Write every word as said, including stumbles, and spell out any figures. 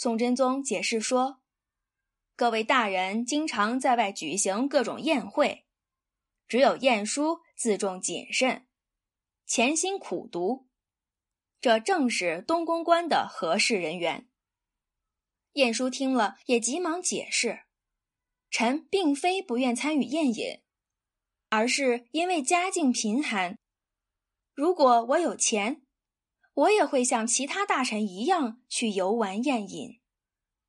宋真宗解释说，各位大人经常在外举行各种宴会，只有晏殊自重谨慎，潜心苦读，这正是东宫关的合适人员。晏殊听了也急忙解释，臣并非不愿参与宴饮，而是因为家境贫寒，如果我有钱，我也会像其他大臣一样去游玩宴饮。